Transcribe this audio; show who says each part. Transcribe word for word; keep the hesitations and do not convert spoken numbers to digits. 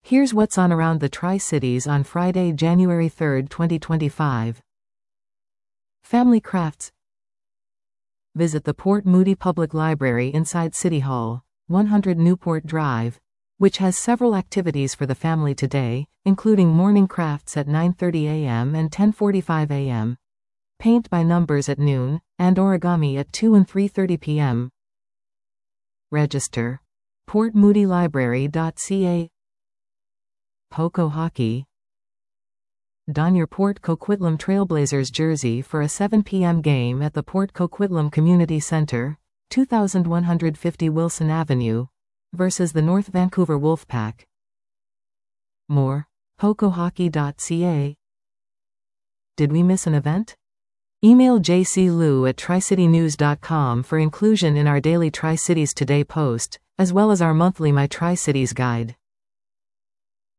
Speaker 1: Here's what's on around the Tri-Cities on Friday, January third, twenty twenty-five. Family crafts. Visit the Port Moody Public Library inside City Hall, one hundred Newport Drive, which has several activities for the family today, including morning crafts at nine thirty a m and ten forty-five a m, paint by numbers at noon, and origami at two and three thirty p m Register. port moody library dot c a. Poco Hockey. Don your Port Coquitlam Trailblazers jersey for a seven p m game at the Port Coquitlam Community Center, twenty-one fifty Wilson Avenue, versus the North Vancouver Wolfpack. More. poco hockey dot c a. Did we miss an event? Email j c lou at tri city news dot com for inclusion in our daily Tri-Cities Today post, as well as our monthly My Tri-Cities guide.